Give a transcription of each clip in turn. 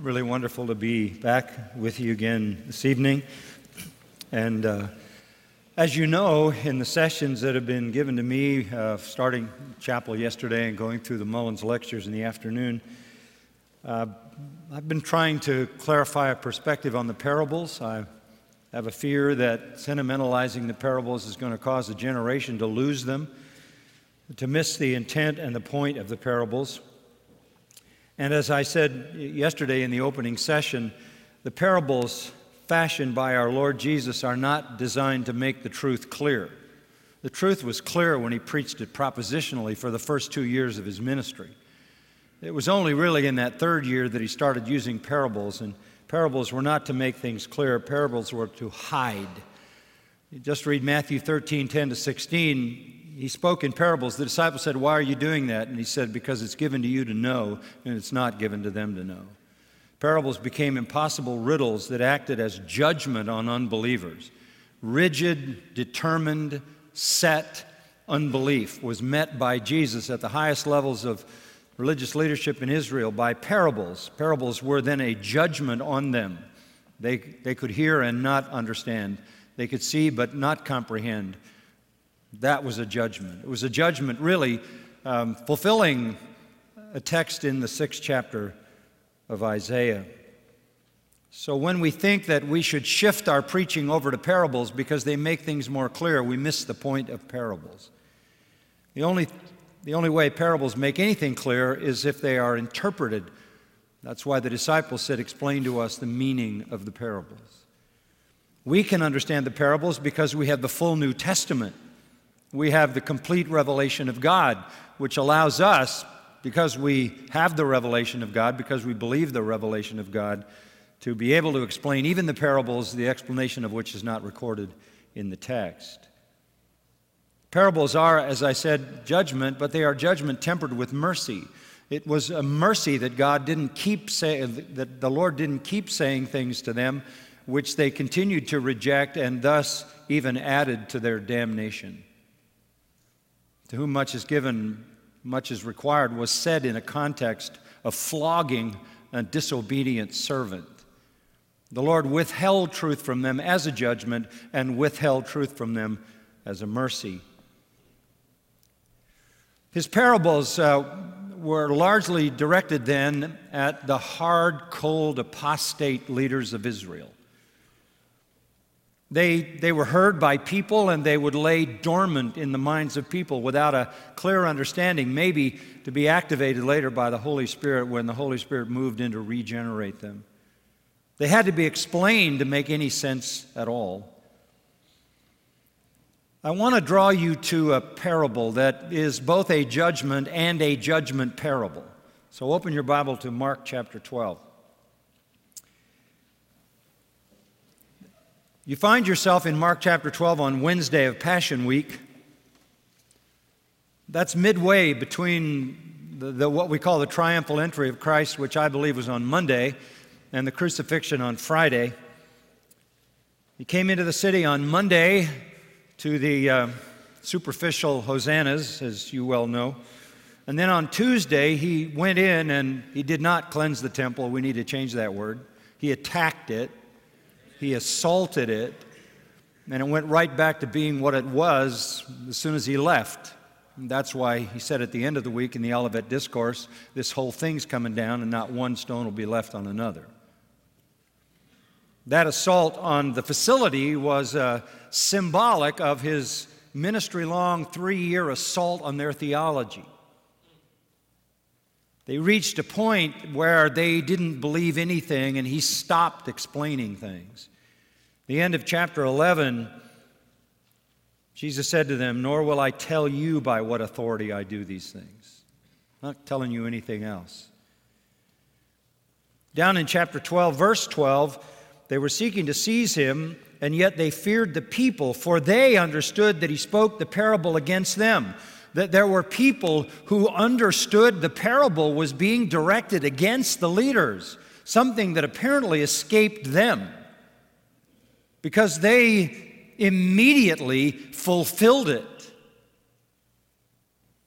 really wonderful to be back with you again this evening. And as you know, in the sessions that have been given to me, starting chapel yesterday and going through the Mullins lectures in the afternoon, I've been trying to clarify a perspective on the parables. I have a fear that sentimentalizing the parables is going to cause a generation to lose them, to miss the intent and the point of the parables. And as I said yesterday in the opening session, the parables fashioned by our Lord Jesus are not designed to make the truth clear. The truth was clear when he preached it propositionally for the first 2 years of his ministry. It was only really in that third year that he started using parables, and parables were not to make things clear. Parables were to hide. You just read Matthew 13:10-16. He spoke in parables. The disciples said, "Why are you doing that?" And he said, "Because it's given to you to know, and it's not given to them to know." Parables became impossible riddles that acted as judgment on unbelievers. Rigid, determined, set unbelief was met by Jesus at the highest levels of religious leadership in Israel by parables. Parables were then a judgment on them. They could hear and not understand. They could see but not comprehend. That was a judgment. It was a judgment really fulfilling a text in the 6th chapter of Isaiah. So when we think that we should shift our preaching over to parables because they make things more clear, we miss the point of parables. The only way parables make anything clear is if they are interpreted. That's why the disciples said, "Explain to us the meaning of the parables." We can understand the parables because we have the full New Testament. We have the complete revelation of God, which allows us, because we have the revelation of God, because we believe the revelation of God, to be able to explain even the parables, the explanation of which is not recorded in the text. Parables are, as I said, judgment, but they are judgment tempered with mercy. It was a mercy that that the Lord didn't keep saying things to them which they continued to reject and thus even added to their damnation. To whom much is given, much is required, was said in a context of flogging a disobedient servant. The Lord withheld truth from them as a judgment and withheld truth from them as a mercy. His parables were largely directed then at the hard, cold, apostate leaders of Israel. They were heard by people, and they would lay dormant in the minds of people without a clear understanding, maybe to be activated later by the Holy Spirit when the Holy Spirit moved in to regenerate them. They had to be explained to make any sense at all. I want to draw you to a parable that is both a judgment and a judgment parable. So open your Bible to Mark chapter 12. You find yourself in Mark chapter 12 on Wednesday of Passion Week. That's midway between what we call the triumphal entry of Christ, which I believe was on Monday, and the crucifixion on Friday. He came into the city on Monday to the superficial hosannas, as you well know. And then on Tuesday, he went in and he did not cleanse the temple. We need to change that word. He attacked it. He assaulted it, and it went right back to being what it was as soon as he left. And that's why he said at the end of the week in the Olivet Discourse, this whole thing's coming down and not one stone will be left on another. That assault on the facility was symbolic of his ministry-long 3-year assault on their theology. They reached a point where they didn't believe anything, and he stopped explaining things. The end of chapter 11, Jesus said to them, "Nor will I tell you by what authority I do these things." I'm not telling you anything else. Down in chapter 12, verse 12, they were seeking to seize him, and yet they feared the people, for they understood that he spoke the parable against them. That there were people who understood the parable was being directed against the leaders, something that apparently escaped them, because they immediately fulfilled it.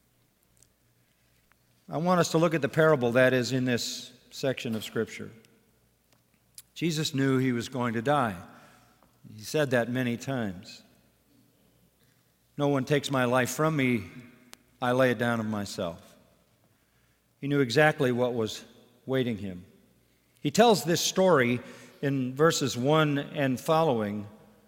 I want us to look at the parable that is in this section of Scripture. Jesus knew he was going to die. He said that many times. No one takes my life from me, I lay it down of myself. He knew exactly what was waiting him. He tells this story in verses 1 and following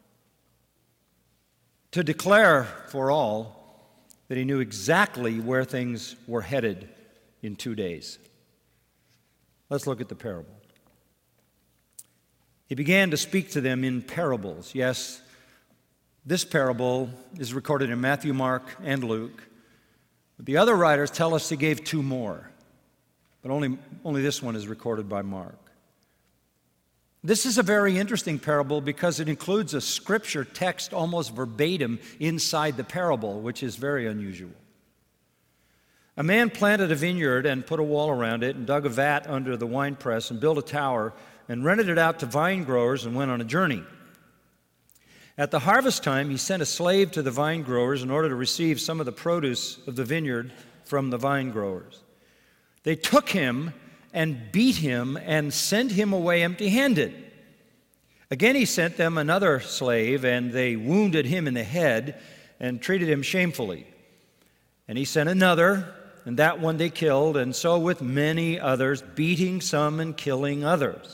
to declare for all that he knew exactly where things were headed in 2 days. Let's look at the parable. He began to speak to them in parables. Yes, this parable is recorded in Matthew, Mark, and Luke. But the other writers tell us he gave 2 more. But only this one is recorded by Mark. This is a very interesting parable because it includes a scripture text almost verbatim inside the parable, which is very unusual. A man planted a vineyard and put a wall around it and dug a vat under the winepress and built a tower and rented it out to vine growers and went on a journey. At the harvest time, he sent a slave to the vine growers in order to receive some of the produce of the vineyard from the vine growers. They took him and beat him and sent him away empty-handed. Again he sent them another slave, and they wounded him in the head and treated him shamefully. And he sent another, and that one they killed, and so with many others, beating some and killing others.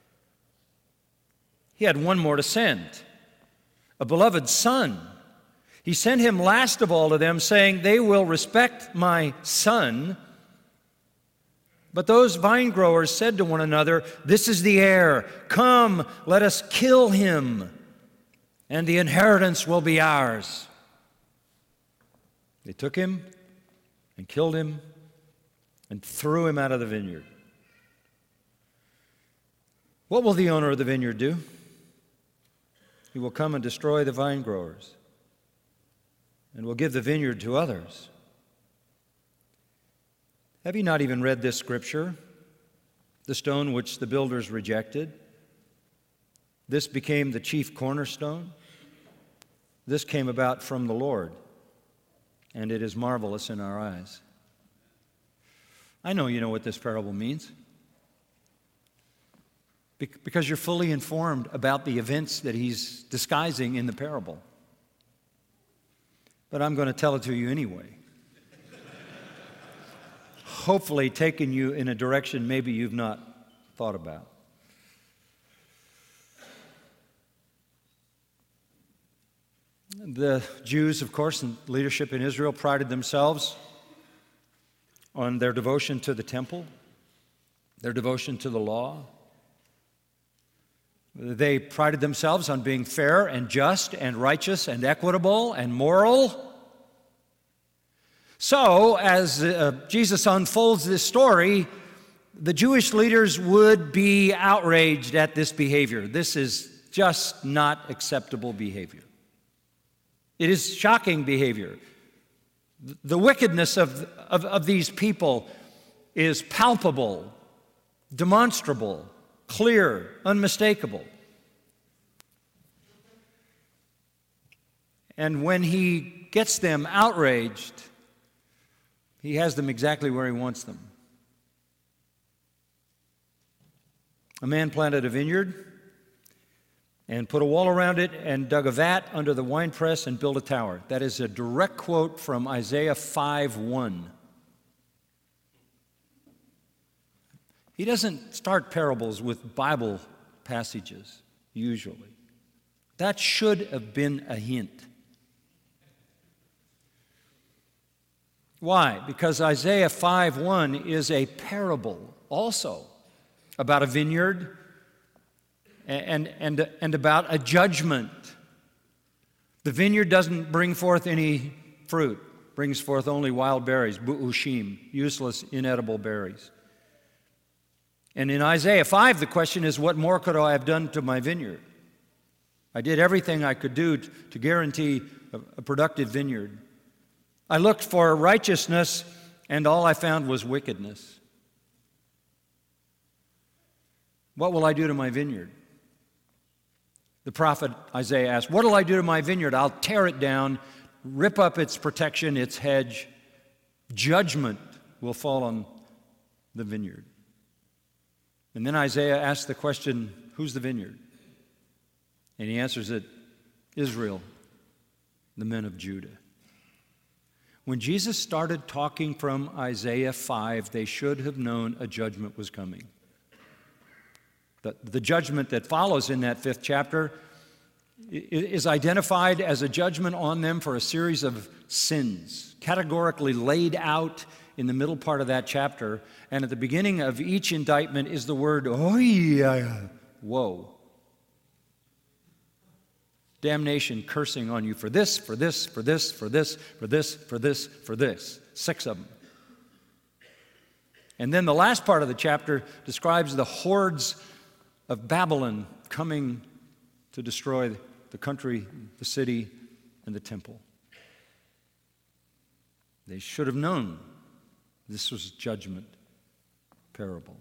He had one more to send, a beloved son. He sent him last of all to them, saying, "They will respect my son." But those vine growers said to one another, "This is the heir. Come, let us kill him, and the inheritance will be ours." They took him and killed him and threw him out of the vineyard. What will the owner of the vineyard do? He will come and destroy the vine growers and will give the vineyard to others. Have you not even read this scripture? The stone which the builders rejected, this became the chief cornerstone. This came about from the Lord, and it is marvelous in our eyes. I know you know what this parable means, because you're fully informed about the events that he's disguising in the parable. But I'm going to tell it to you anyway. Hopefully taking you in a direction maybe you've not thought about. The Jews, of course, and leadership in Israel prided themselves on their devotion to the temple, their devotion to the law. They prided themselves on being fair and just and righteous and equitable and moral. So, as Jesus unfolds this story, the Jewish leaders would be outraged at this behavior. This is just not acceptable behavior. It is shocking behavior. The wickedness of these people is palpable, demonstrable, clear, unmistakable. And when he gets them outraged, he has them exactly where he wants them. A man planted a vineyard and put a wall around it and dug a vat under the winepress and built a tower. That is a direct quote from Isaiah 5:1. He doesn't start parables with Bible passages, usually. That should have been a hint. Why? Because Isaiah 5:1 is a parable also about a vineyard and about a judgment. The vineyard doesn't bring forth any fruit, brings forth only wild berries, bu'ushim, useless, inedible berries. And in Isaiah 5, the question is, what more could I have done to my vineyard? I did everything I could do to guarantee a productive vineyard. I looked for righteousness, and all I found was wickedness. What will I do to my vineyard? The prophet Isaiah asked, what will I do to my vineyard? I'll tear it down, rip up its protection, its hedge. Judgment will fall on the vineyard. And then Isaiah asked the question, who's the vineyard? And he answers it, Israel, the men of Judah. When Jesus started talking from Isaiah 5, they should have known a judgment was coming. The judgment that follows in that 5th chapter is identified as a judgment on them for a series of sins, categorically laid out in the middle part of that chapter. And at the beginning of each indictment is the word, woe. Damnation, cursing on you for this, for this, for this, for this, for this, for this, for this. 6 of them. And then the last part of the chapter describes the hordes of Babylon coming to destroy the country, the city, and the temple. They should have known this was a judgment parable.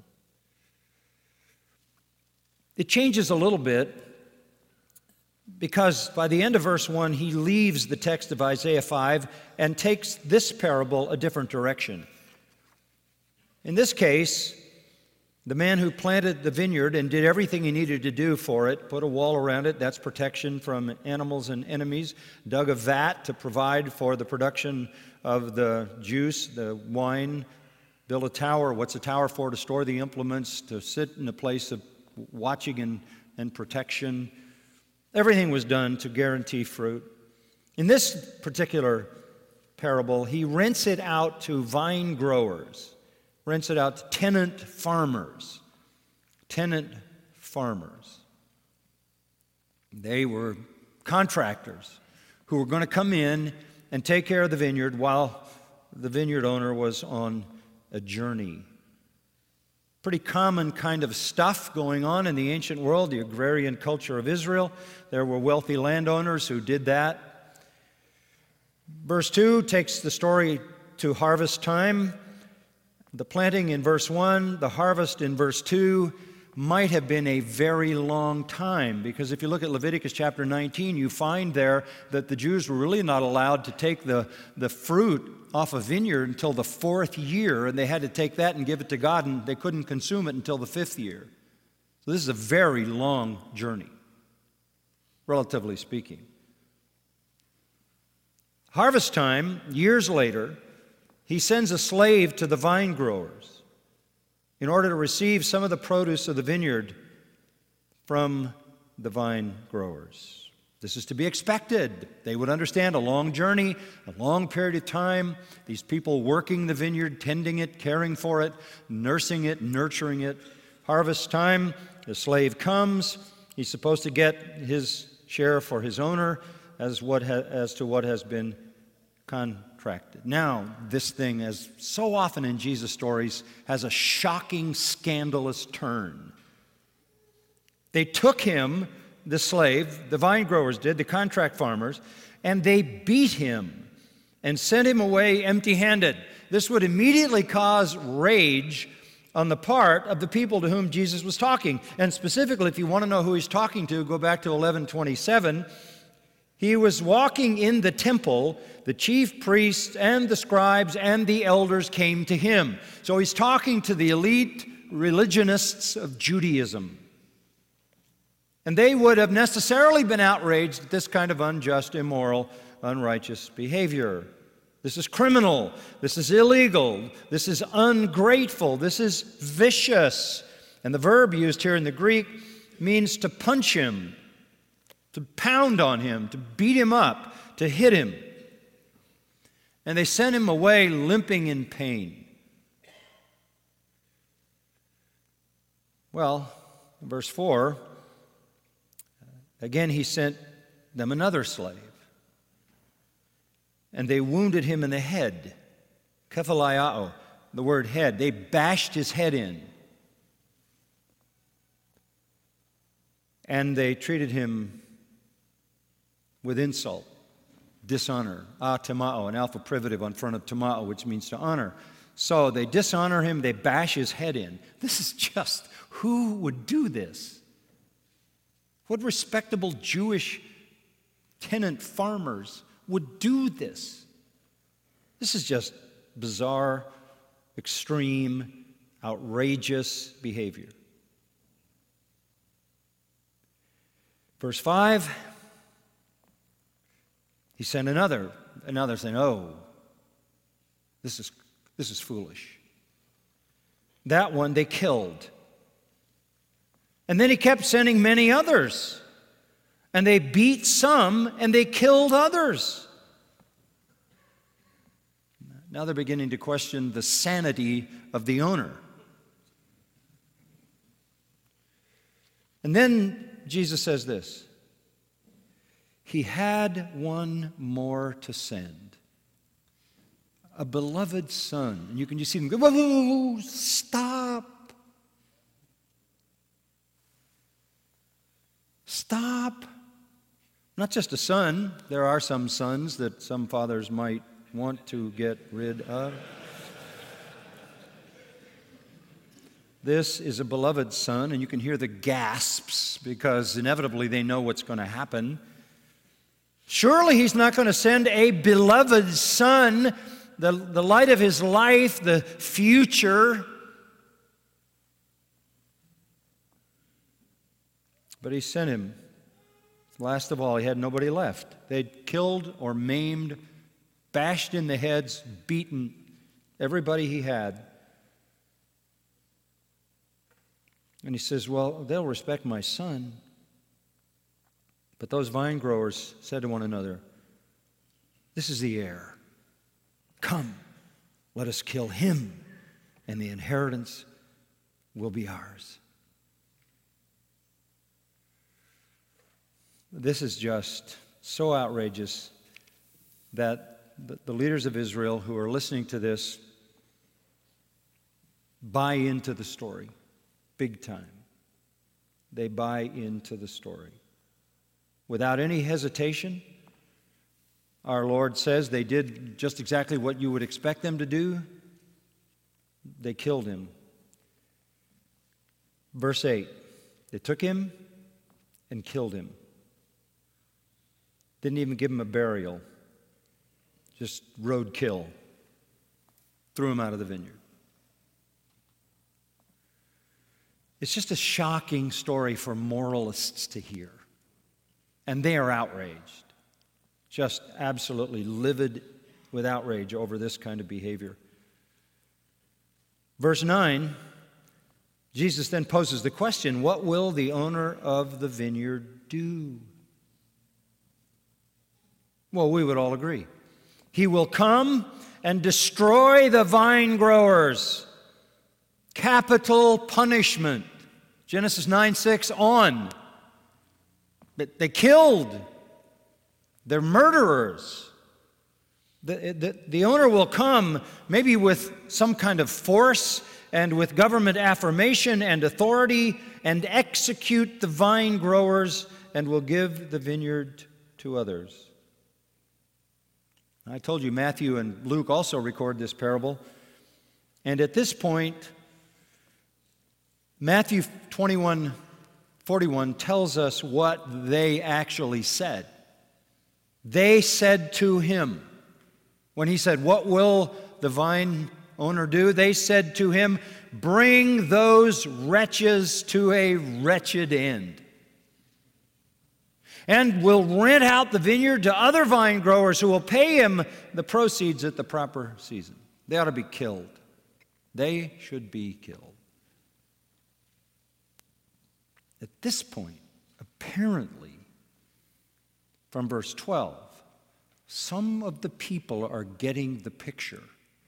It changes a little bit because by the end of verse 1, he leaves the text of Isaiah 5 and takes this parable a different direction. In this case, the man who planted the vineyard and did everything he needed to do for it, put a wall around it, that's protection from animals and enemies, dug a vat to provide for the production of the juice, the wine, built a tower. What's a tower for? To store the implements, to sit in a place of watching and protection. Everything was done to guarantee fruit. In this particular parable, he rents it out to vine growers. Rents it out to tenant farmers. Tenant farmers. They were contractors who were going to come in and take care of the vineyard while the vineyard owner was on a journey. Pretty common kind of stuff going on in the ancient world, the agrarian culture of Israel. There were wealthy landowners who did that. Verse 2 takes the story to harvest time. The planting in verse 1, the harvest in verse 2 might have been a very long time, because if you look at Leviticus chapter 19, you find there that the Jews were really not allowed to take the fruit off a vineyard until the 4th year, and they had to take that and give it to God, and they couldn't consume it until the 5th year. So this is a very long journey, relatively speaking. Harvest time, years later, he sends a slave to the vine growers in order to receive some of the produce of the vineyard from the vine growers. This is to be expected. They would understand a long journey, a long period of time, these people working the vineyard, tending it, caring for it, nursing it, nurturing it. Harvest time, the slave comes. He's supposed to get his share for his owner as to what has been contracted. Now, this thing, as so often in Jesus' stories, has a shocking, scandalous turn. They took him, the slave, the vine growers did, the contract farmers, and they beat him and sent him away empty-handed. This would immediately cause rage on the part of the people to whom Jesus was talking. And specifically, if you want to know who he's talking to, go back to 11:27. He was walking in the temple. The chief priests and the scribes and the elders came to him. So he's talking to the elite religionists of Judaism. And they would have necessarily been outraged at this kind of unjust, immoral, unrighteous behavior. This is criminal. This is illegal. This is ungrateful. This is vicious. And the verb used here in the Greek means to punch him, to pound on him, to beat him up, to hit him. And they sent him away limping in pain. Well, verse 4, again he sent them another slave. And they wounded him in the head. Kephaliao, the word head. They bashed his head in. And they treated him with insult, dishonor. Tamao, an alpha privative on front of tamao, which means to honor. So they dishonor him, they bash his head in. This is just, who would do this? What respectable Jewish tenant farmers would do this? This is just bizarre, extreme, outrageous behavior. Verse 5, he sent another saying, oh, this is foolish. That one they killed. And then he kept sending many others. And they beat some and they killed others. Now they're beginning to question the sanity of the owner. And then Jesus says this, he had one more to send, a beloved son. And you can just see them go, whoa, whoa, whoa, stop. Stop. Not just a son. There are some sons that some fathers might want to get rid of. This is a beloved son, and you can hear the gasps because inevitably they know what's going to happen. Surely he's not going to send a beloved son, the light of his life, the future. But he sent him. Last of all, he had nobody left. They'd killed or maimed, bashed in the heads, beaten everybody he had. And he says, well, they'll respect my son. But those vine growers said to one another, this is the heir. Come, let us kill him, and the inheritance will be ours. This is just so outrageous that the leaders of Israel who are listening to this buy into the story. Big time. They buy into the story. Without any hesitation, our Lord says they did just exactly what you would expect them to do. They killed him. Verse 8, they took him and killed him. Didn't even give him a burial. Just roadkill. Threw him out of the vineyard. It's just a shocking story for moralists to hear. And they are outraged. Just absolutely livid with outrage over this kind of behavior. Verse 9, Jesus then poses the question, what will the owner of the vineyard do? Well, we would all agree. He will come and destroy the vine growers. Capital punishment. Genesis 9:6 on. But they killed. They're murderers. The owner will come maybe with some kind of force and with government affirmation and authority and execute the vine growers and will give the vineyard to others. I told you Matthew and Luke also record this parable. And at this point, Matthew 21:41 tells us what they actually said. They said to him, when he said, what will the vine owner do? They said to him, bring those wretches to a wretched end. And will rent out the vineyard to other vine growers who will pay him the proceeds at the proper season. They ought to be killed. They should be killed. At this point, apparently, from verse 12, some of the people are getting the picture.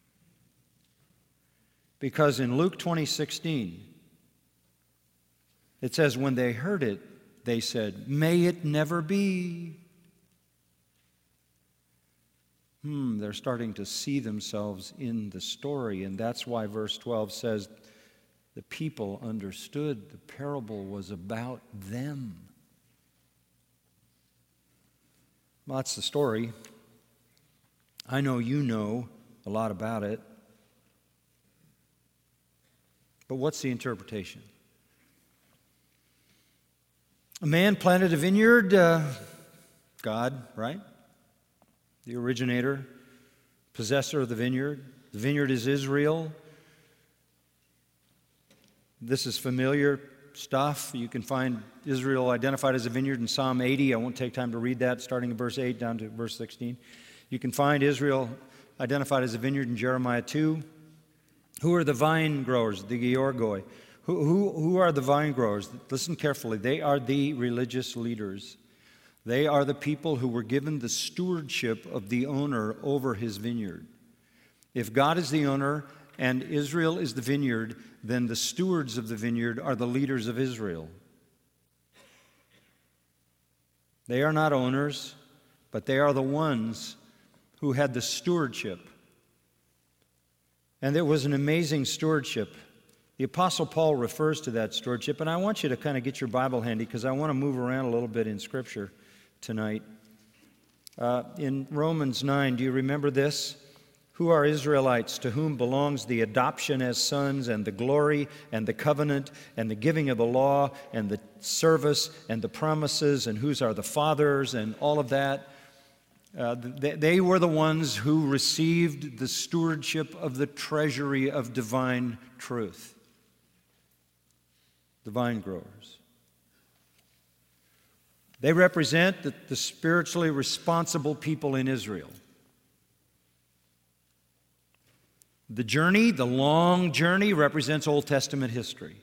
Because in Luke 20:16, it says, when they heard it, they said, may it never be. They're starting to see themselves in the story, and that's why verse 12 says, the people understood the parable was about them. Well, that's the story. I know you know a lot about it. But what's the interpretation? A man planted a vineyard, God, right? The originator, possessor of the vineyard. The vineyard is Israel. This is familiar stuff. You can find Israel identified as a vineyard in Psalm 80. I won't take time to read that, starting in verse 8 down to verse 16. You can find Israel identified as a vineyard in Jeremiah 2. Who are the vine growers, the Georgoi? Who are the vine growers? Listen carefully. They are the religious leaders. They are the people who were given the stewardship of the owner over his vineyard. If God is the owner and Israel is the vineyard, then the stewards of the vineyard are the leaders of Israel. They are not owners, but they are the ones who had the stewardship. And there was an amazing stewardship. The Apostle Paul refers to that stewardship, and I want you to kind of get your Bible handy because I want to move around a little bit in Scripture tonight. In Romans 9, do you remember this? Who are Israelites to whom belongs the adoption as sons and the glory and the covenant and the giving of the law and the service and the promises, and whose are the fathers and all of that? They were the ones who received the stewardship of the treasury of divine truth. The vine growers. They represent the spiritually responsible people in Israel. The journey, the long journey, represents Old Testament history.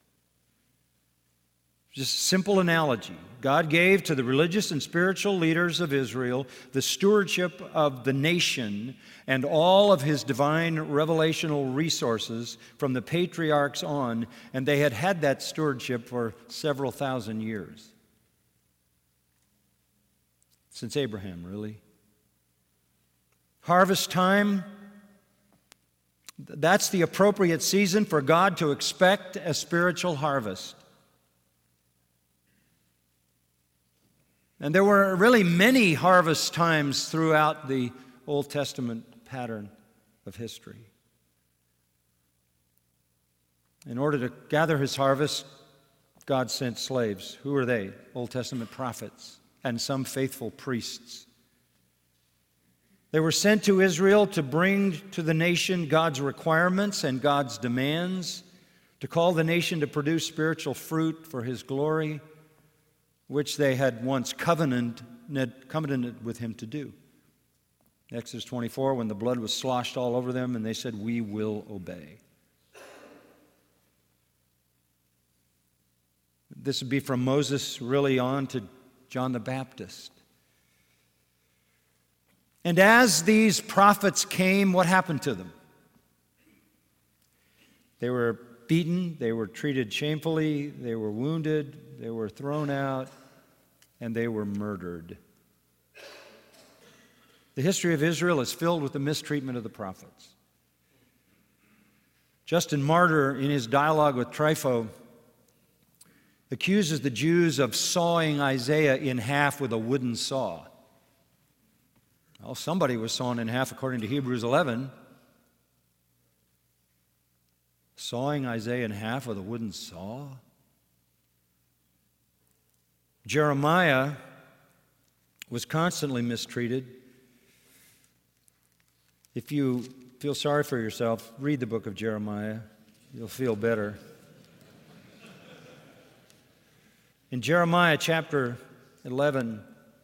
Just a simple analogy. God gave to the religious and spiritual leaders of Israel the stewardship of the nation and all of his divine revelational resources from the patriarchs on, and they had had that stewardship for several thousand years. Since Abraham, really. Harvest time, that's the appropriate season for God to expect a spiritual harvest. And there were really many harvest times throughout the Old Testament pattern of history. In order to gather his harvest, God sent slaves. Who are they? Old Testament prophets and some faithful priests. They were sent to Israel to bring to the nation God's requirements and God's demands, to call the nation to produce spiritual fruit for his glory, which they had once covenanted with him to do. Exodus 24, when the blood was sloshed all over them, and they said, "We will obey." This would be from Moses really on to John the Baptist. And as these prophets came, what happened to them? They were beaten, they were treated shamefully, they were wounded, they were thrown out, and they were murdered. The history of Israel is filled with the mistreatment of the prophets. Justin Martyr, in his dialogue with Trypho, accuses the Jews of sawing Isaiah in half with a wooden saw. Well, somebody was sawn in half according to Hebrews 11. Sawing Isaiah in half with a wooden saw? Jeremiah was constantly mistreated. If you feel sorry for yourself, read the book of Jeremiah. You'll feel better. In Jeremiah chapter 11,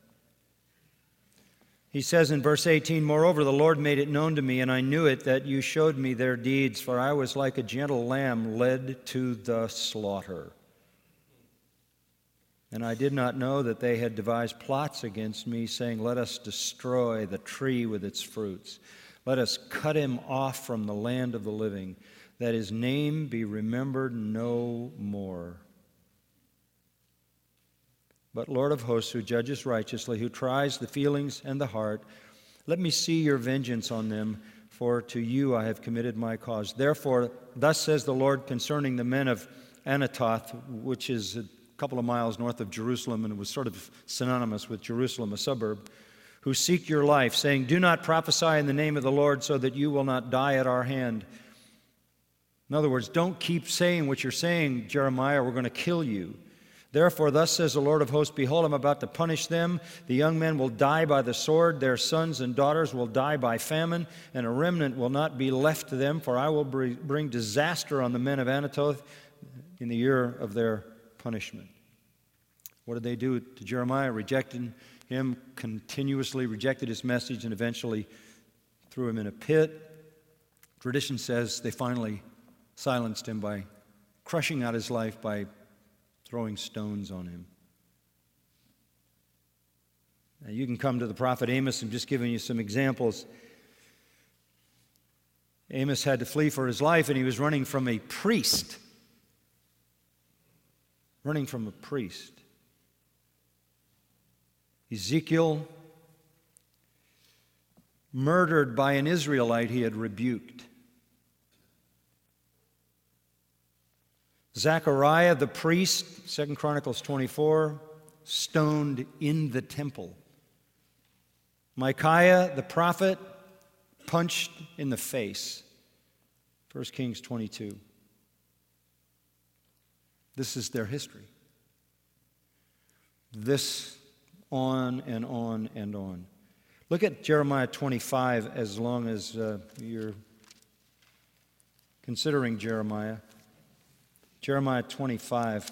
he says in verse 18, "Moreover, the Lord made it known to me, and I knew it, that you showed me their deeds, for I was like a gentle lamb led to the slaughter. And I did not know that they had devised plots against me, saying, 'Let us destroy the tree with its fruits. Let us cut him off from the land of the living, that his name be remembered no more.' But Lord of hosts, who judges righteously, who tries the feelings and the heart, let me see your vengeance on them, for to you I have committed my cause. Therefore, thus says the Lord concerning the men of Anatoth," which is a couple of miles north of Jerusalem, and it was sort of synonymous with Jerusalem, a suburb, "who seek your life, saying, 'Do not prophesy in the name of the Lord, so that you will not die at our hand.'" In other words, don't keep saying what you're saying, Jeremiah, we're going to kill you. "Therefore, thus says the Lord of hosts, behold, I'm about to punish them. The young men will die by the sword, their sons and daughters will die by famine, and a remnant will not be left to them, for I will bring disaster on the men of Anatoth in the year of their punishment. What did they do to Jeremiah? Rejected him, continuously rejected his message, and eventually threw him in a pit. Tradition says they finally silenced him by crushing out his life by throwing stones on him. Now you can come to the prophet Amos. I'm just giving you some examples. Amos had to flee for his life, and he was running from a priest. Running from a priest. Ezekiel, murdered by an Israelite he had rebuked. Zechariah the priest, 2 Chronicles 24, stoned in the temple. Micaiah the prophet, punched in the face, 1 Kings 22. This is their history. This on and on and on. Look at Jeremiah 25 as long as you're considering Jeremiah. Jeremiah 25.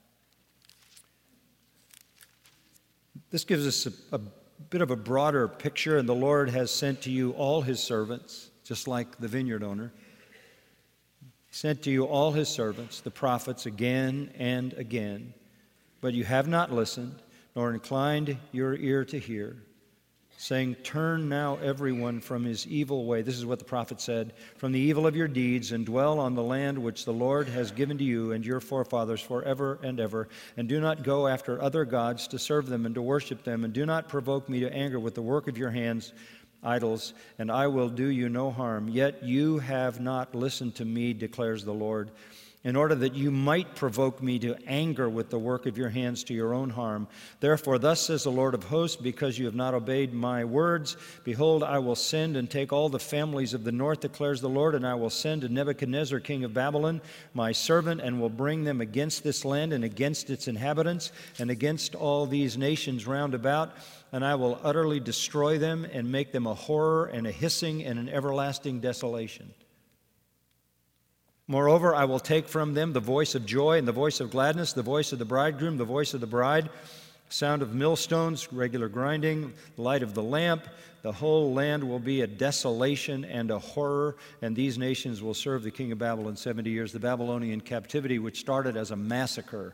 This gives us a bit of a broader picture. And the Lord has sent to you all his servants, just like the vineyard owner. Sent to you all his servants, the prophets, again and again. But you have not listened, nor inclined your ear to hear, saying, turn now everyone from his evil way. This is what the prophet said, from the evil of your deeds, and dwell on the land which the Lord has given to you and your forefathers forever and ever. And do not go after other gods to serve them and to worship them, and do not provoke me to anger with the work of your hands, idols, and I will do you no harm. Yet you have not listened to me, declares the Lord, in order that you might provoke me to anger with the work of your hands to your own harm. Therefore, thus says the Lord of hosts, because you have not obeyed my words, behold, I will send and take all the families of the north, declares the Lord, and I will send to Nebuchadnezzar, king of Babylon, my servant, and will bring them against this land and against its inhabitants and against all these nations round about, and I will utterly destroy them and make them a horror and a hissing and an everlasting desolation. Moreover, I will take from them the voice of joy and the voice of gladness, the voice of the bridegroom, the voice of the bride, sound of millstones, regular grinding, light of the lamp. The whole land will be a desolation and a horror, and these nations will serve the king of Babylon 70 years, the Babylonian captivity, which started as a massacre.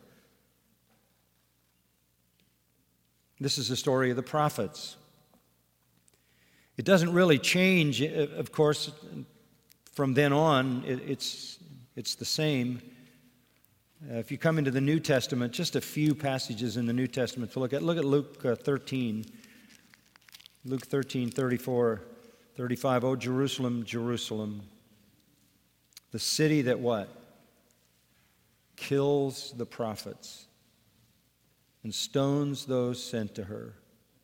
This is the story of the prophets. It doesn't really change, of course, from then on. It's the same. If you come into the New Testament, just a few passages in the New Testament to look at. Look at Luke 13. Luke 13, 34, 35. Oh, Jerusalem, Jerusalem, the city that what? Kills the prophets and stones those sent to her.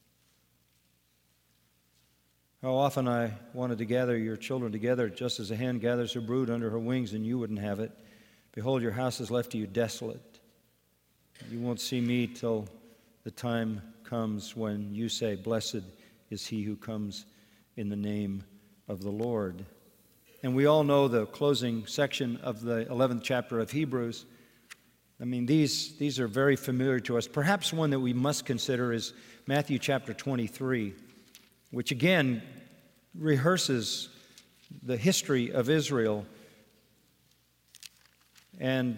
How often I wanted to gather your children together, just as a hen gathers her brood under her wings, and you wouldn't have it. Behold, your house is left to you desolate. You won't see me till the time comes when you say, blessed is he who comes in the name of the Lord. And we all know the closing section of the 11th chapter of Hebrews. I mean, these are very familiar to us. Perhaps one that we must consider is Matthew chapter 23. Which again rehearses the history of Israel and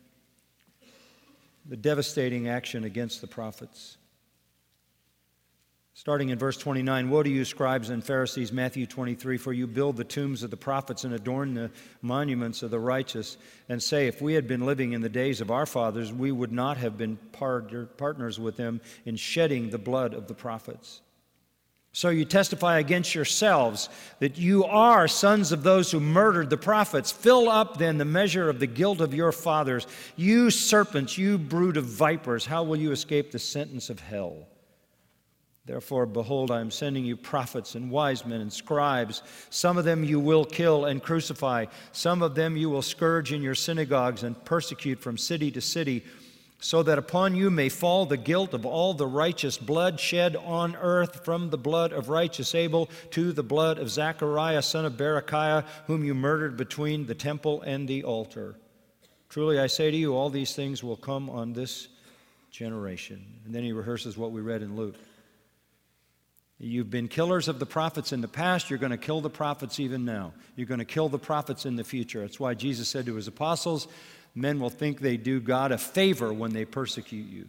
the devastating action against the prophets. Starting in verse 29, woe to you, scribes and Pharisees, Matthew 23, for you build the tombs of the prophets and adorn the monuments of the righteous, and say, if we had been living in the days of our fathers, we would not have been partners with them in shedding the blood of the prophets. So you testify against yourselves that you are sons of those who murdered the prophets. Fill up then the measure of the guilt of your fathers. You serpents, you brood of vipers, how will you escape the sentence of hell? Therefore, behold, I am sending you prophets and wise men and scribes. Some of them you will kill and crucify. Some of them you will scourge in your synagogues and persecute from city to city, so that upon you may fall the guilt of all the righteous blood shed on earth, from the blood of righteous Abel to the blood of Zechariah, son of Berechiah, whom you murdered between the temple and the altar. Truly I say to you, all these things will come on this generation. And then he rehearses what we read in Luke. You've been killers of the prophets in the past. You're going to kill the prophets even now. You're going to kill the prophets in the future. That's why Jesus said to his apostles, men will think they do God a favor when they persecute you.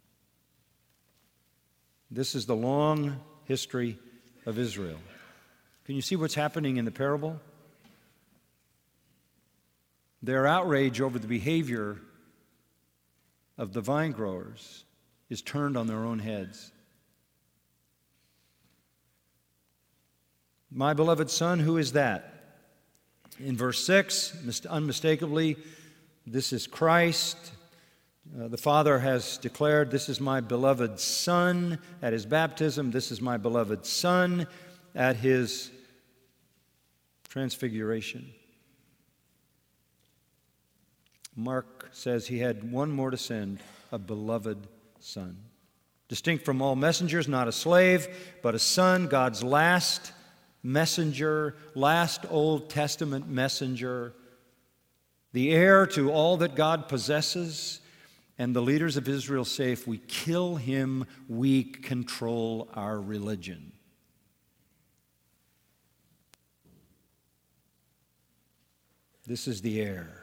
This is the long history of Israel. Can you see what's happening in the parable? Their outrage over the behavior of the vine growers is turned on their own heads. My beloved Son, who is that? In verse 6, unmistakably, this is Christ. The Father has declared, this is my beloved Son at his baptism. This is my beloved Son at his transfiguration. Mark says he had one more to send, a beloved Son. Distinct from all messengers, not a slave, but a son, God's last messenger, last Old Testament messenger, the heir to all that God possesses. And the leaders of Israel say, if we kill him, we control our religion. This is the heir.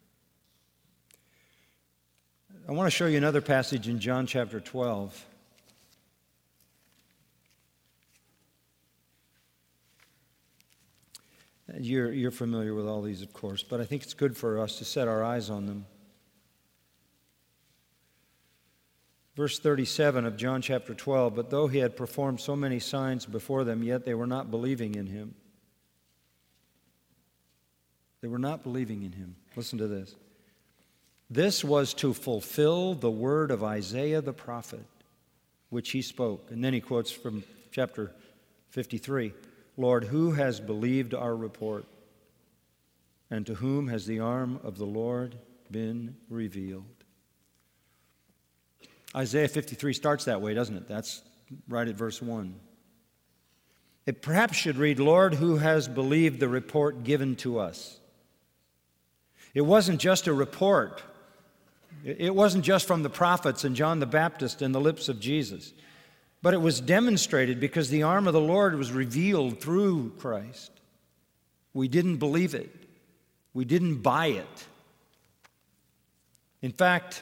I want to show you another passage in John chapter 12. You're familiar with all these, of course, but I think it's good for us to set our eyes on them. Verse 37 of John chapter 12, but though he had performed so many signs before them, yet they were not believing in him. They were not believing in him. Listen to this. This was to fulfill the word of Isaiah the prophet, which he spoke. And then he quotes from chapter 53, Lord, who has believed our report? And to whom has the arm of the Lord been revealed? Isaiah 53 starts that way, doesn't it? That's right at verse 1. It perhaps should read, Lord, who has believed the report given to us? It wasn't just a report. It wasn't just from the prophets and John the Baptist and the lips of Jesus. But it was demonstrated because the arm of the Lord was revealed through Christ. We didn't believe it. We didn't buy it. In fact,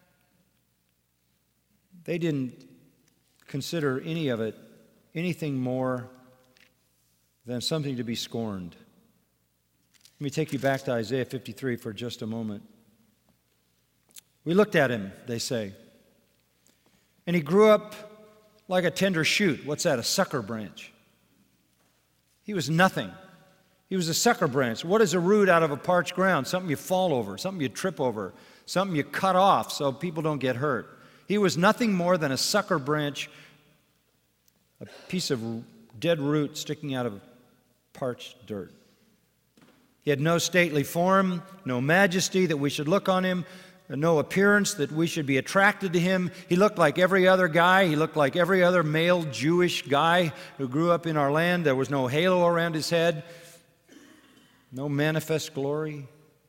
they didn't consider any of it anything more than something to be scorned. Let me take you back to Isaiah 53 for just a moment. We looked at him, they say, and he grew up like a tender shoot. What's that? A sucker branch. He was nothing. He was a sucker branch. What is a root out of a parched ground? Something you fall over, something you trip over, something you cut off so people don't get hurt. He was nothing more than a sucker branch, a piece of dead root sticking out of parched dirt. He had no stately form, no majesty that we should look on him, no appearance that we should be attracted to him. He looked like every other guy. He looked like every other male Jewish guy who grew up in our land. There was no halo around his head, no manifest glory.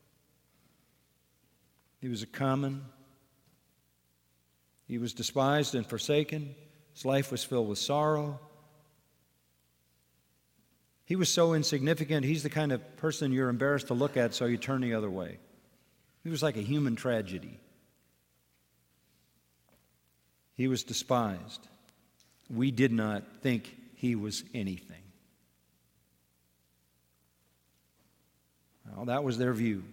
He was a common. He was despised and forsaken. His life was filled with sorrow. He was so insignificant, he's the kind of person you're embarrassed to look at, so you turn the other way. He was like a human tragedy. He was despised. We did not think he was anything. Well, that was their view.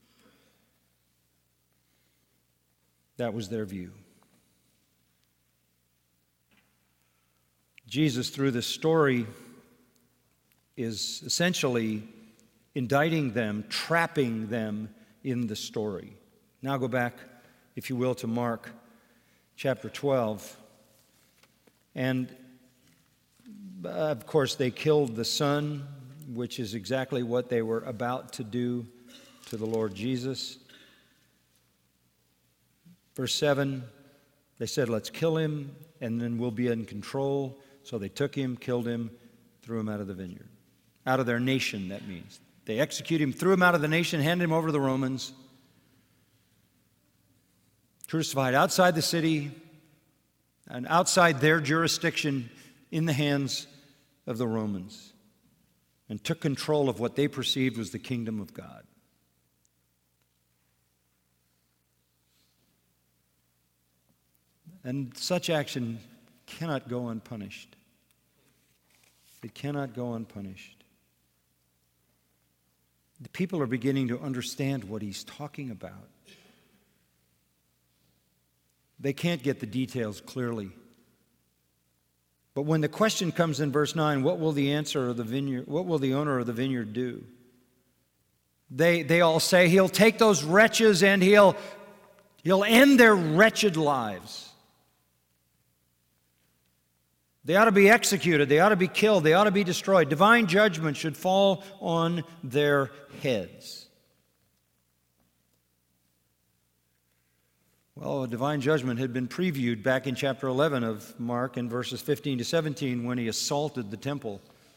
That was their view. Jesus, through this story, is essentially indicting them, trapping them in the story. Now go back, if you will, to Mark chapter 12. And, of course, they killed the Son, which is exactly what they were about to do to the Lord Jesus. Verse 7, they said, let's kill him, and then we'll be in control. So they took him, killed him, threw him out of the vineyard. Out of their nation, that means. They executed him, threw him out of the nation, handed him over to the Romans. crucified outside the city and outside their jurisdiction in the hands of the Romans, and took control of what they perceived was the kingdom of God. And such action cannot go unpunished. It cannot go unpunished. The people are beginning to understand what he's talking about. They can't get the details clearly. But when the question comes in verse 9, what will the owner of the vineyard do? They all say he'll take those wretches and he'll end their wretched lives. They ought to be executed. They ought to be killed. They ought to be destroyed. Divine judgment should fall on their heads. Well, divine judgment had been previewed back in chapter 11 of Mark in verses 15 to 17 when he assaulted the temple.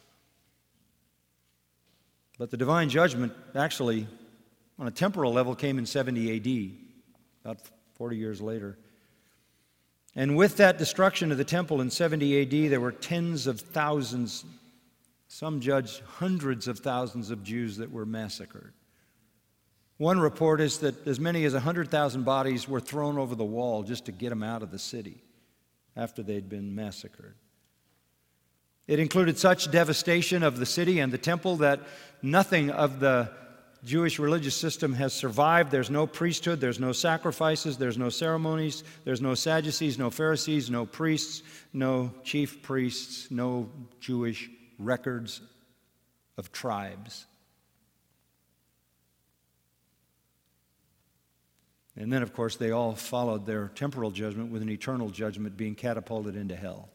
But the divine judgment actually, on a temporal level, came in 70 A.D., about 40 years later. And with that destruction of the temple in 70 A.D., there were tens of thousands, some judge hundreds of thousands of Jews that were massacred. One report is that as many as 100,000 bodies were thrown over the wall just to get them out of the city after they'd been massacred. It included such devastation of the city and the temple that nothing of the Jewish religious system has survived. There's no priesthood, there's no sacrifices, there's no ceremonies, there's no Sadducees, no Pharisees, no priests, no chief priests, no Jewish records of tribes. And then, of course, they all followed their temporal judgment with an eternal judgment being catapulted into hell.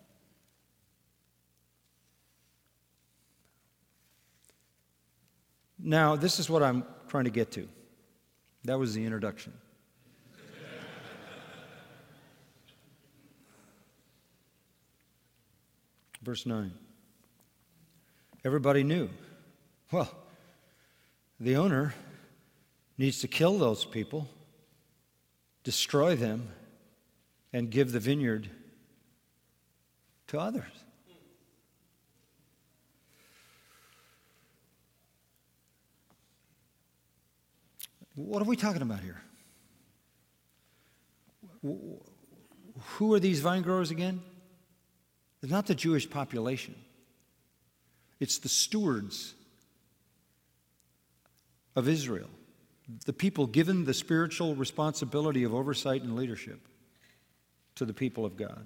Now, this is what I'm trying to get to. That was the introduction. Verse 9. Everybody knew. Well, the owner needs to kill those people, destroy them, and give the vineyard to others. What are we talking about here? Who are these vine growers again? It's not the Jewish population. It's the stewards of Israel, the people given the spiritual responsibility of oversight and leadership to the people of God.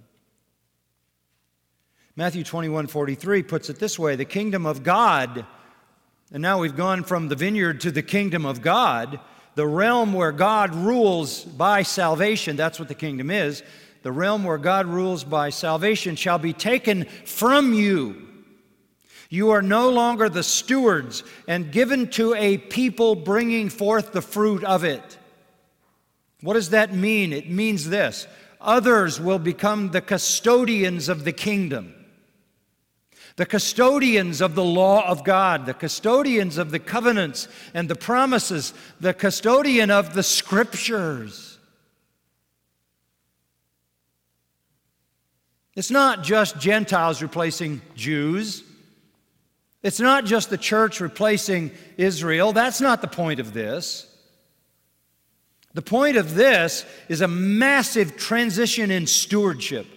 Matthew 21:43 puts it this way: the kingdom of God, and now we've gone from the vineyard to the kingdom of God, the realm where God rules by salvation. That's what the kingdom is. The realm where God rules by salvation shall be taken from you. You are no longer the stewards and given to a people bringing forth the fruit of it. What does that mean? It means this: others will become the custodians of the kingdom, the custodians of the law of God, the custodians of the covenants and the promises, the custodian of the scriptures. It's not just Gentiles replacing Jews. It's not just the church replacing Israel. That's not the point of this. The point of this is a massive transition in stewardship.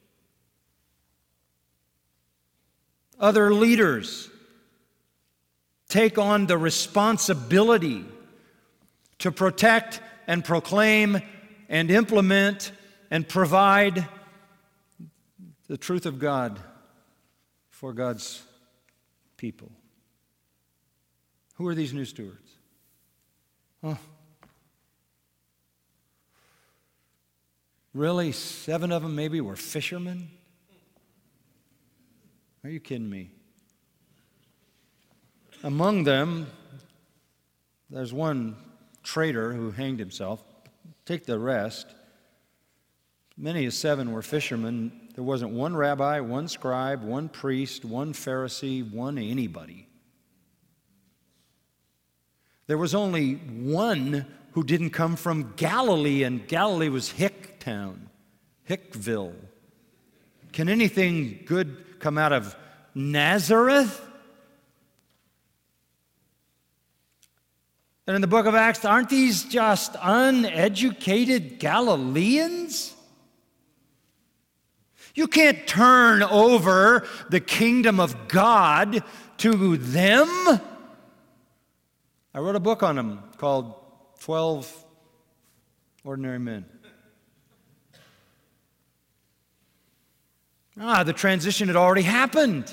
Other leaders take on the responsibility to protect and proclaim and implement and provide the truth of God for God's people. Who are these new stewards? Really? 7 of them maybe were fishermen? Are you kidding me? Among them, there's one traitor who hanged himself. Take the rest. Many as 7 were fishermen. There wasn't one rabbi, one scribe, one priest, one Pharisee, one anybody. There was only one who didn't come from Galilee, and Galilee was Hickville. Can anything good come out of Nazareth? And in the book of Acts, aren't these just uneducated Galileans? You can't turn over the kingdom of God to them. I wrote a book on them called 12 Ordinary Men. The transition had already happened.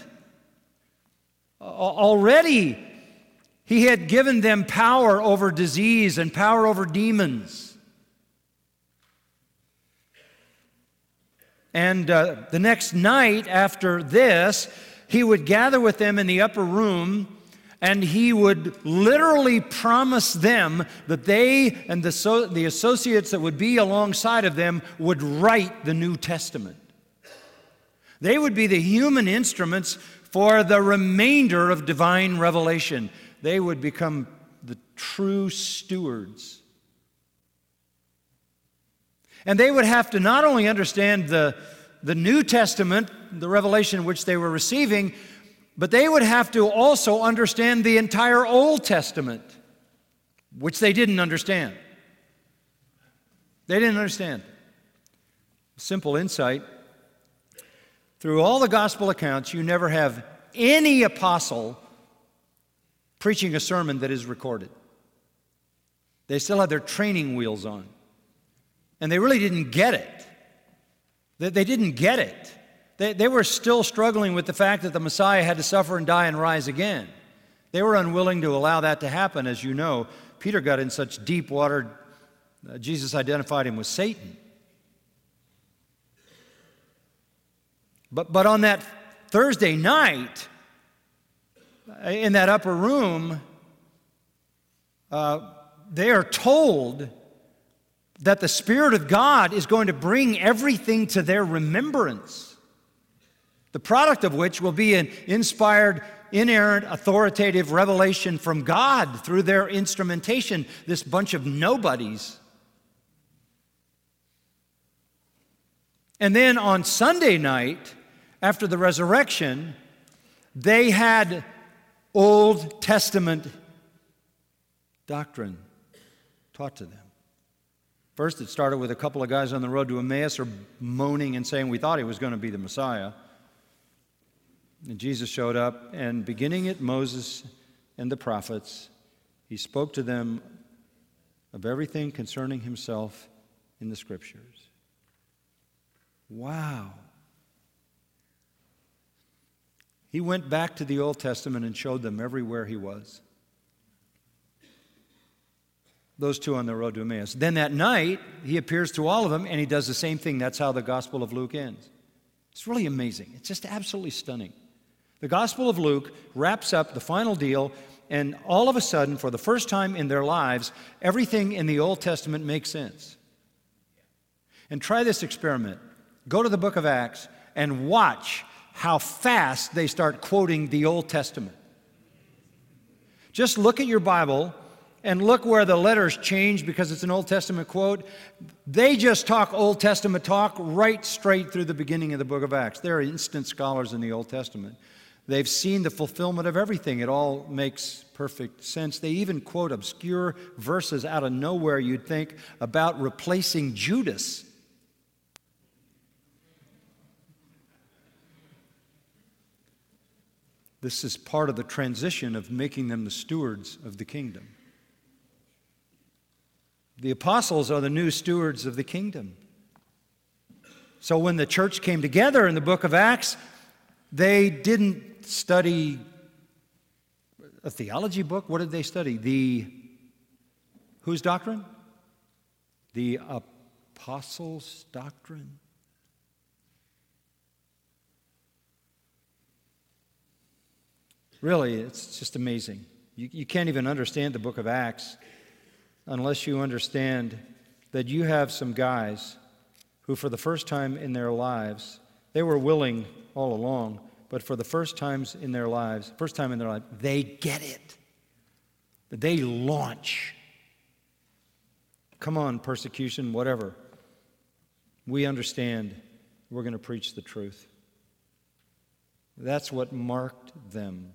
Already, he had given them power over disease and power over demons. And the next night after this, he would gather with them in the upper room, and he would literally promise them that they and the associates that would be alongside of them would write the New Testament. They would be the human instruments for the remainder of divine revelation. They would become the true stewards. And they would have to not only understand the New Testament, the revelation which they were receiving, but they would have to also understand the entire Old Testament, which they didn't understand. They didn't understand. Simple insight. Through all the gospel accounts, you never have any apostle preaching a sermon that is recorded. They still had their training wheels on. And they really didn't get it. They didn't get it. They were still struggling with the fact that the Messiah had to suffer and die and rise again. They were unwilling to allow that to happen. As you know, Peter got in such deep water, Jesus identified him with Satan. But on that Thursday night, in that upper room, they are told that the Spirit of God is going to bring everything to their remembrance, the product of which will be an inspired, inerrant, authoritative revelation from God through their instrumentation, this bunch of nobodies. And then on Sunday night, after the resurrection, they had Old Testament doctrine taught to them. First, it started with a couple of guys on the road to Emmaus are moaning and saying, we thought he was going to be the Messiah. And Jesus showed up, and beginning at Moses and the prophets, he spoke to them of everything concerning himself in the Scriptures. Wow. He went back to the Old Testament and showed them everywhere he was. Those two on the road to Emmaus. Then that night, he appears to all of them, and he does the same thing. That's how the Gospel of Luke ends. It's really amazing. It's just absolutely stunning. The Gospel of Luke wraps up the final deal, and all of a sudden, for the first time in their lives, everything in the Old Testament makes sense. And try this experiment. Go to the book of Acts and watch how fast they start quoting the Old Testament. Just look at your Bible and look where the letters change because it's an Old Testament quote. They just talk Old Testament talk right straight through the beginning of the book of Acts. They're instant scholars in the Old Testament. They've seen the fulfillment of everything. It all makes perfect sense. They even quote obscure verses out of nowhere, you'd think, about replacing Judas. This is part of the transition of making them the stewards of the kingdom. The apostles are the new stewards of the kingdom. So when the church came together in the book of Acts, they didn't study a theology book. What did they study? Whose doctrine? The apostles' doctrine. Really, it's just amazing. You can't even understand the book of Acts unless you understand that you have some guys who for the first time in their lives, they were willing all along, but for the first time in their lives, they get it. They launch Come on, persecution, whatever. We understand. We're going to preach the truth. That's what marked them.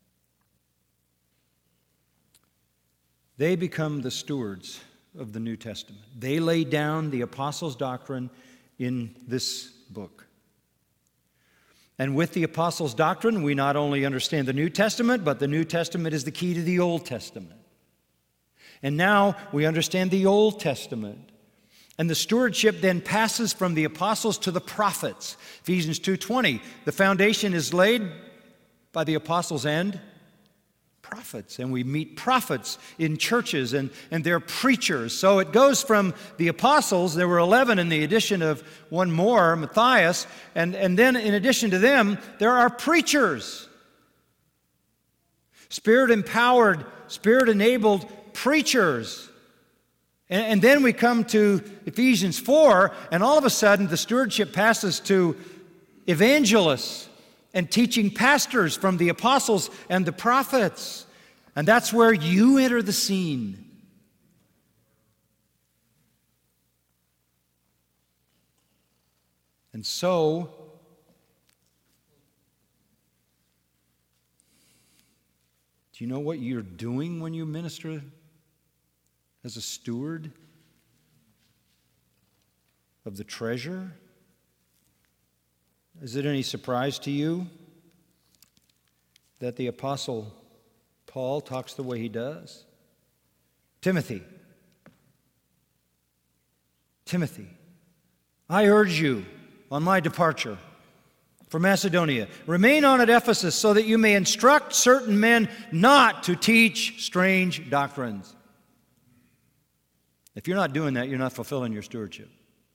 They become the stewards of the New Testament. They lay down the apostles' doctrine in this book. And with the apostles' doctrine, we not only understand the New Testament, but the New Testament is the key to the Old Testament. And now we understand the Old Testament. And the stewardship then passes from the apostles to the prophets. Ephesians 2:20, the foundation is laid by the apostles and prophets. And we meet prophets in churches, and they're preachers. So it goes from the apostles, there were 11 in the addition of one more, Matthias, and then in addition to them, there are preachers. Spirit-empowered, Spirit-enabled preachers. And then we come to Ephesians 4, and all of a sudden the stewardship passes to evangelists and teaching pastors from the apostles and the prophets. And that's where you enter the scene. And so, do you know what you're doing when you minister as a steward of the treasure? Is it any surprise to you that the Apostle Paul talks the way he does? Timothy, I urge you on my departure for Macedonia, remain on at Ephesus so that you may instruct certain men not to teach strange doctrines. If you're not doing that, you're not fulfilling your stewardship.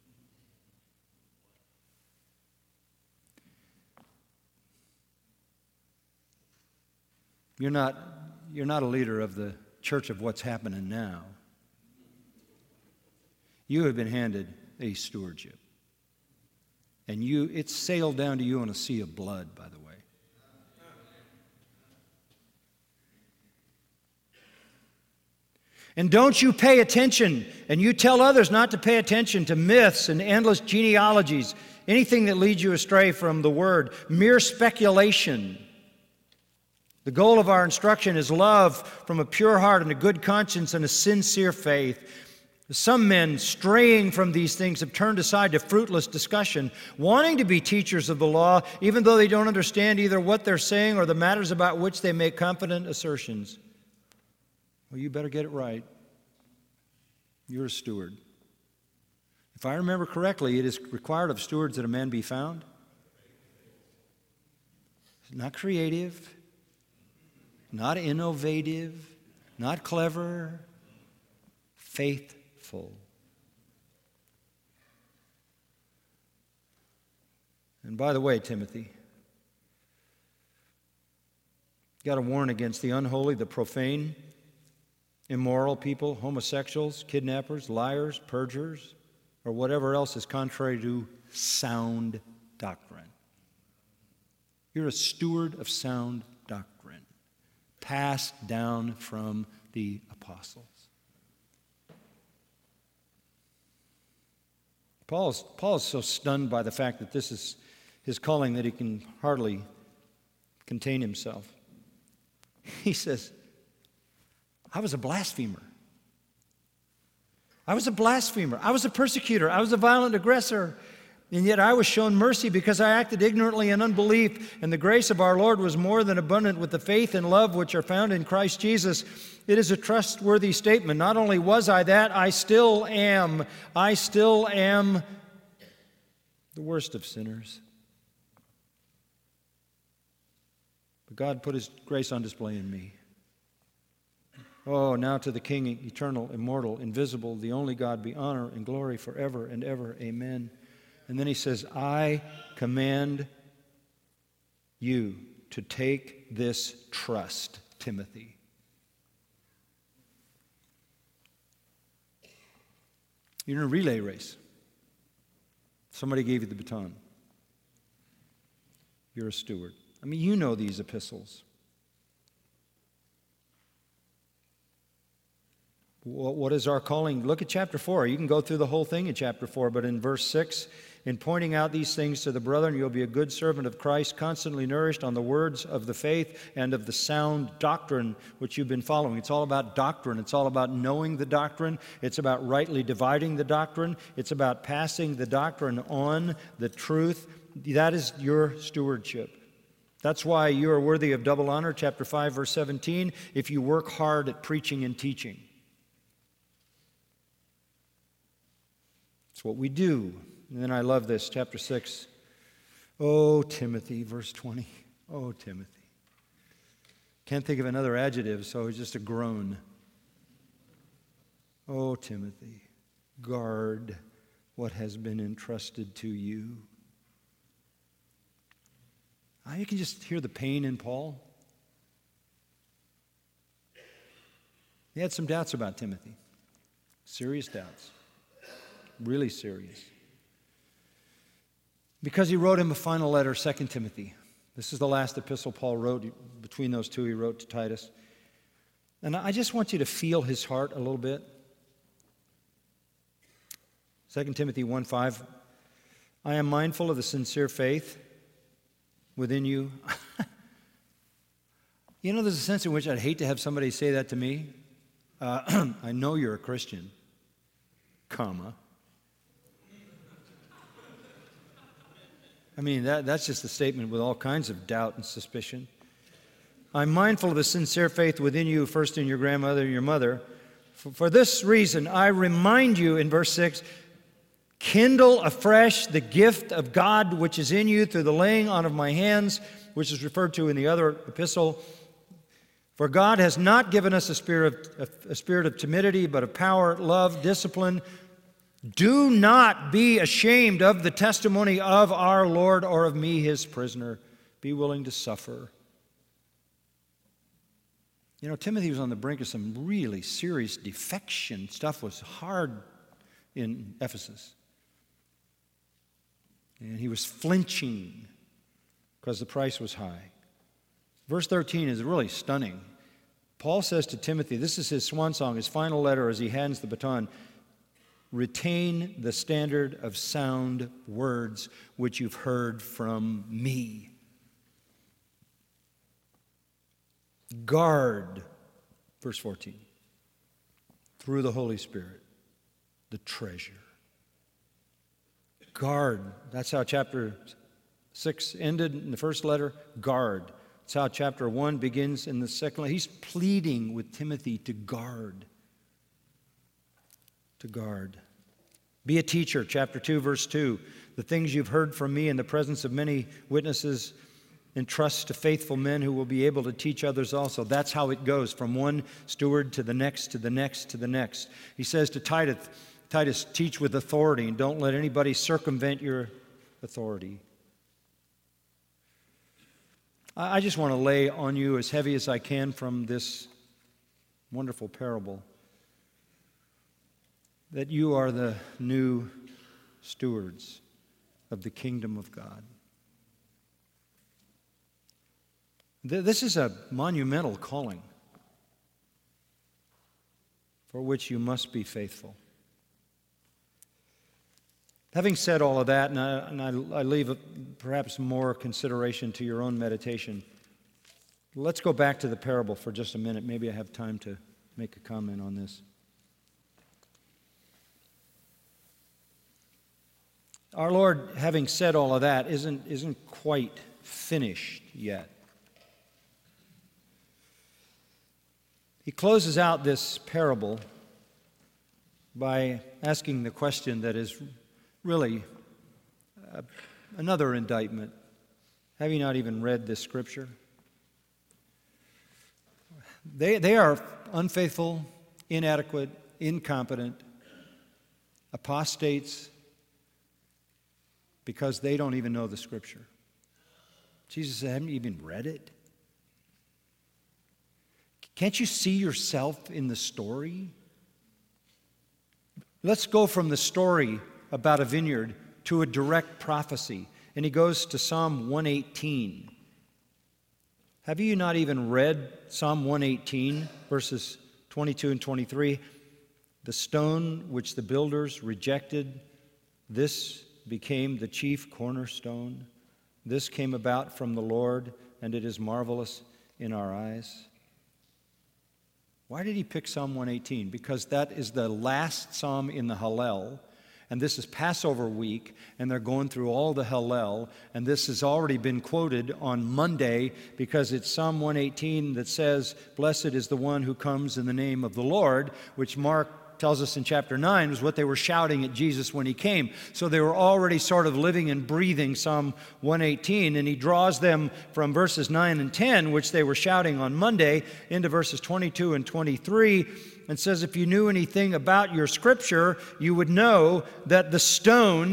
You're not a leader of the church of what's happening now. You have been handed a stewardship. And it's sailed down to you on a sea of blood, by the way. And don't you pay attention, and you tell others not to pay attention to myths and endless genealogies, anything that leads you astray from the Word, mere speculation. The goal of our instruction is love from a pure heart and a good conscience and a sincere faith. Some men, straying from these things, have turned aside to fruitless discussion, wanting to be teachers of the law, even though they don't understand either what they're saying or the matters about which they make confident assertions. Well, you better get it right. You're a steward. If I remember correctly, it is required of stewards that a man be found. Not creative, not innovative, not clever, faithful. And by the way, Timothy, you got to warn against the unholy, the profane, immoral people, homosexuals, kidnappers, liars, perjurers, or whatever else is contrary to sound doctrine. You're a steward of sound doctrine, passed down from the apostles. Paul is so stunned by the fact that this is his calling that he can hardly contain himself. He says, I was a blasphemer. I was a blasphemer. I was a persecutor. I was a violent aggressor. And yet I was shown mercy because I acted ignorantly in unbelief, and the grace of our Lord was more than abundant with the faith and love which are found in Christ Jesus. It is a trustworthy statement. Not only was I that, I still am. I still am the worst of sinners. But God put His grace on display in me. Oh, now to the King, eternal, immortal, invisible, the only God, be honor and glory forever and ever. Amen. And then he says, I command you to take this trust, Timothy. You're in a relay race. Somebody gave you the baton. You're a steward. I mean, you know these epistles. What is our calling? Look at chapter 4. You can go through the whole thing in chapter 4, but in verse 6, in pointing out these things to the brethren, you'll be a good servant of Christ, constantly nourished on the words of the faith and of the sound doctrine which you've been following. It's all about doctrine. It's all about knowing the doctrine. It's about rightly dividing the doctrine. It's about passing the doctrine on, the truth. That is your stewardship. That's why you are worthy of double honor, chapter 5, verse 17, if you work hard at preaching and teaching. It's what we do. And then I love this, chapter 6. Oh, Timothy, verse 20. Oh, Timothy. Can't think of another adjective, so it's just a groan. Oh, Timothy, guard what has been entrusted to you. You can just hear the pain in Paul. He had some doubts about Timothy. Serious doubts. Really serious. Because he wrote him a final letter, 2 Timothy. This is the last epistle Paul wrote. Between those two, he wrote to Titus. And I just want you to feel his heart a little bit. 2 Timothy 1:5. I am mindful of the sincere faith within you. You know, there's a sense in which I'd hate to have somebody say that to me. I know you're a Christian, comma. I mean, that's just a statement with all kinds of doubt and suspicion. I'm mindful of the sincere faith within you, first in your grandmother and your mother. For this reason, I remind you in verse 6, kindle afresh the gift of God which is in you through the laying on of my hands, which is referred to in the other epistle. For God has not given us a spirit of timidity, but of power, love, discipline. Do not be ashamed of the testimony of our Lord or of me, his prisoner. Be willing to suffer. You know, Timothy was on the brink of some really serious defection. Stuff was hard in Ephesus. And he was flinching because the price was high. Verse 13 is really stunning. Paul says to Timothy, this is his swan song, his final letter as he hands the baton, retain the standard of sound words which you've heard from me. Guard, verse 14, through the Holy Spirit, the treasure. Guard. That's how chapter 6 ended in the first letter. Guard. That's how chapter 1 begins in the second letter. He's pleading with Timothy to guard. To guard. Be a teacher, chapter 2, verse 2. The things you've heard from me in the presence of many witnesses, entrust to faithful men who will be able to teach others also. That's how it goes, from one steward to the next, to the next, to the next. He says to Titus, teach with authority, and don't let anybody circumvent your authority. I just want to lay on you as heavy as I can from this wonderful parable that you are the new stewards of the kingdom of God. This is a monumental calling for which you must be faithful. Having said all of that, and I leave perhaps more consideration to your own meditation, let's go back to the parable for just a minute. Maybe I have time to make a comment on this. Our Lord, having said all of that, isn't quite finished yet. He closes out this parable by asking the question that is really another indictment. Have you not even read this scripture? They are unfaithful, inadequate, incompetent, apostates, because they don't even know the scripture. Jesus said, haven't you even read it? Can't you see yourself in the story? Let's go from the story about a vineyard to a direct prophecy. And he goes to Psalm 118. Have you not even read Psalm 118, verses 22 and 23? The stone which the builders rejected, this became the chief cornerstone. This came about from the Lord, and it is marvelous in our eyes. Why did he pick Psalm 118? Because that is the last psalm in the Hallel, and this is Passover week, and they're going through all the Hallel, and this has already been quoted on Monday because it's Psalm 118 that says, "Blessed is the one who comes in the name of the Lord," which Mark tells us in chapter 9 was what they were shouting at Jesus when he came. So they were already sort of living and breathing Psalm 118, and he draws them from verses 9 and 10, which they were shouting on Monday, into verses 22 and 23, and says, if you knew anything about your scripture, you would know that the stone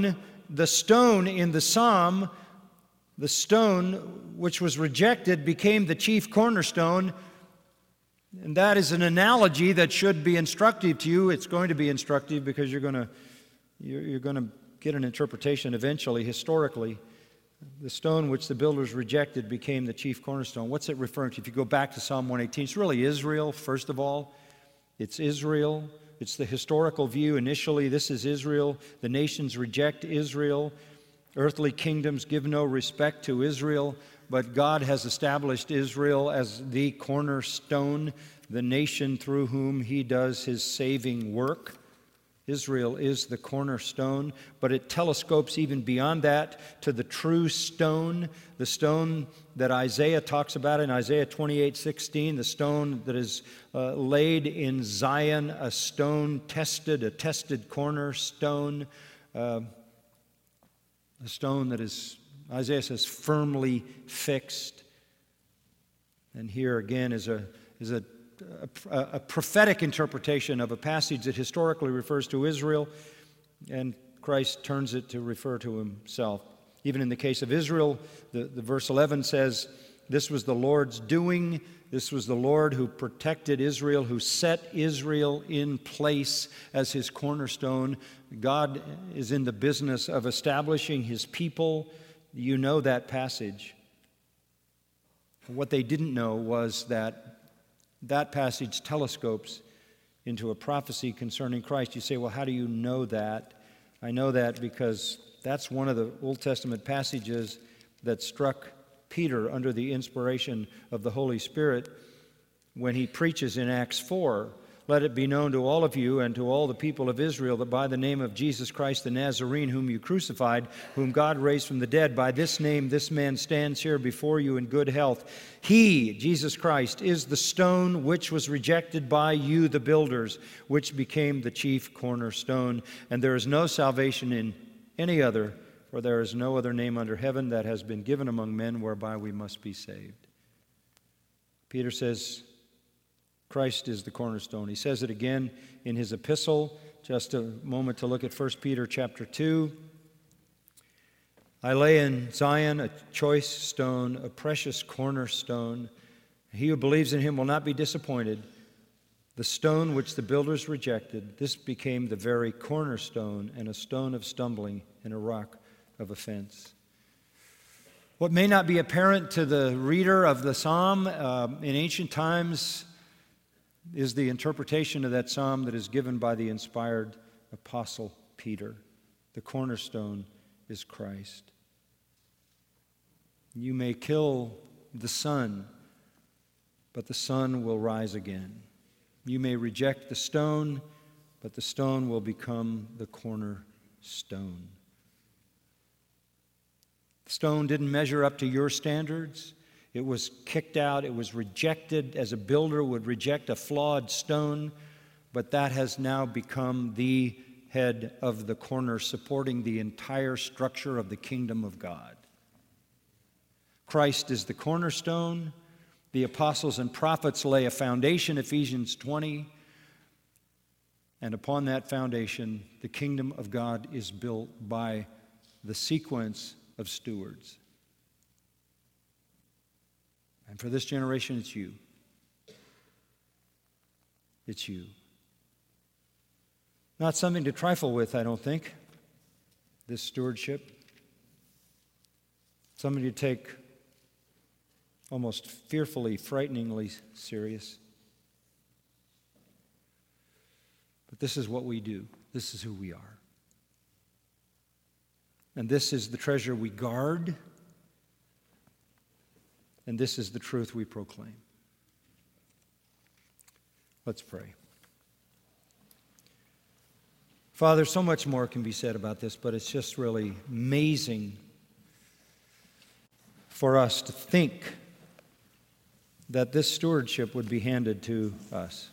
in the psalm, the stone which was rejected became the chief cornerstone. And that is an analogy that should be instructive to you. It's going to be instructive because you're going to get an interpretation eventually, historically. The stone which the builders rejected became the chief cornerstone. What's it referring to? If you go back to Psalm 118, it's really Israel, first of all. It's Israel. It's the historical view. Initially, this is Israel. The nations reject Israel. Earthly kingdoms give no respect to Israel. But God has established Israel as the cornerstone, the nation through whom he does his saving work. Israel is the cornerstone, but it telescopes even beyond that to the true stone, the stone that Isaiah talks about in Isaiah 28:16, the stone that is laid in Zion, a stone tested, a tested cornerstone, a stone that is, Isaiah says, firmly fixed. And here again is a prophetic interpretation of a passage that historically refers to Israel, and Christ turns it to refer to himself. Even in the case of Israel, the verse 11 says, this was the Lord's doing. This was the Lord who protected Israel, who set Israel in place as his cornerstone. God is in the business of establishing his people. You know that passage. What they didn't know was that passage telescopes into a prophecy concerning Christ. You say, well, how do you know that? I know that because that's one of the Old Testament passages that struck Peter under the inspiration of the Holy Spirit when he preaches in Acts 4. Let it be known to all of you and to all the people of Israel that by the name of Jesus Christ the Nazarene, whom you crucified, whom God raised from the dead, by this name this man stands here before you in good health. He, Jesus Christ, is the stone which was rejected by you, the builders, which became the chief cornerstone. And there is no salvation in any other, for there is no other name under heaven that has been given among men whereby we must be saved. Peter says, Christ is the cornerstone. He says it again in his epistle. Just a moment to look at 1 Peter chapter 2. I lay in Zion a choice stone, a precious cornerstone. He who believes in him will not be disappointed. The stone which the builders rejected, this became the very cornerstone, and a stone of stumbling and a rock of offense. What may not be apparent to the reader of the psalm in ancient times is the interpretation of that psalm that is given by the inspired apostle Peter. The cornerstone is Christ. You may kill the sun, but the sun will rise again. You may reject the stone, but the stone will become the cornerstone. The stone didn't measure up to your standards. It was kicked out. It was rejected as a builder would reject a flawed stone, but that has now become the head of the corner, supporting the entire structure of the kingdom of God. Christ is the cornerstone. The apostles and prophets lay a foundation, Ephesians 20, and upon that foundation, the kingdom of God is built by the sequence of stewards. And for this generation, it's you. It's you. Not something to trifle with, I don't think, this stewardship. Something to take almost fearfully, frighteningly serious. But this is what we do. This is who we are. And this is the treasure we guard. And this is the truth we proclaim. Let's pray. Father, so much more can be said about this, but it's just really amazing for us to think that this stewardship would be handed to us.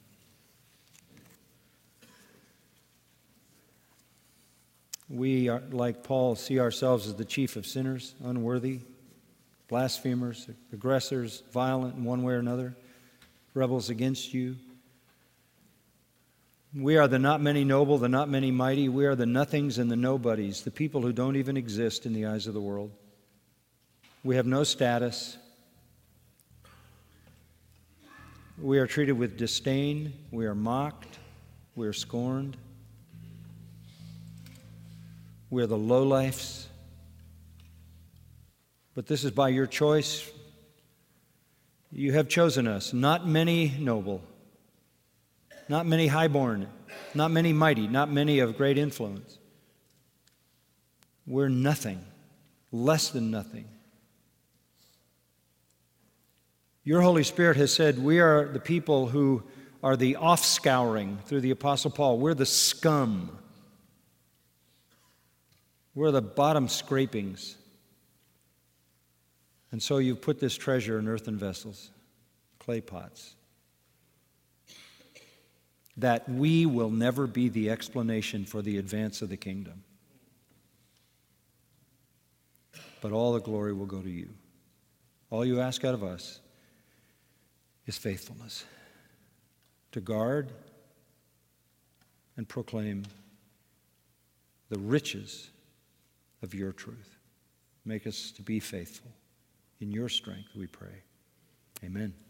We, are, like Paul, see ourselves as the chief of sinners, unworthy, blasphemers, aggressors, violent in one way or another, rebels against you. We are the not many noble, the not many mighty. We are the nothings and the nobodies, the people who don't even exist in the eyes of the world. We have no status. We are treated with disdain. We are mocked. We are scorned. We are the lowlifes. But this is by your choice. You have chosen us, not many noble, not many highborn, not many mighty, not many of great influence. We're nothing, less than nothing. Your Holy Spirit has said we are the people who are the offscouring through the Apostle Paul. We're the scum. We're the bottom scrapings. And so you've put this treasure in earthen vessels, clay pots, that we will never be the explanation for the advance of the kingdom. But all the glory will go to you. All you ask out of us is faithfulness to guard and proclaim the riches of your truth. Make us to be faithful. In your strength, we pray. Amen.